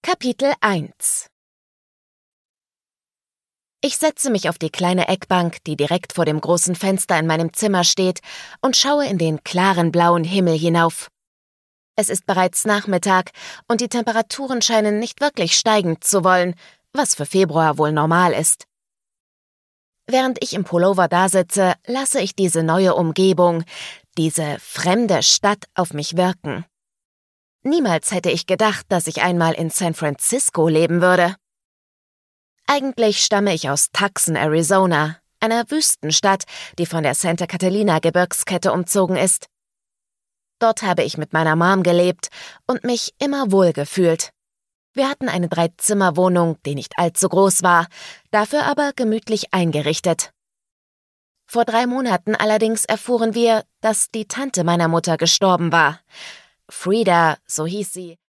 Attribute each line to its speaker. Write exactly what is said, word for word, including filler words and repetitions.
Speaker 1: Kapitel eins. Ich setze mich auf die kleine Eckbank, die direkt vor dem großen Fenster in meinem Zimmer steht, und schaue in den klaren blauen Himmel hinauf. Es ist bereits Nachmittag und die Temperaturen scheinen nicht wirklich steigen zu wollen, was für Februar wohl normal ist. Während ich im Pullover dasitze, lasse ich diese neue Umgebung, diese fremde Stadt auf mich wirken. Niemals hätte ich gedacht, dass ich einmal in San Francisco leben würde. Eigentlich stamme ich aus Tucson, Arizona, einer Wüstenstadt, die von der Santa Catalina-Gebirgskette umzogen ist. Dort habe ich mit meiner Mom gelebt und mich immer wohl gefühlt. Wir hatten eine Dreizimmerwohnung, die nicht allzu groß war, dafür aber gemütlich eingerichtet. Vor drei Monaten allerdings erfuhren wir, dass die Tante meiner Mutter gestorben war. Frida, so hieß sie,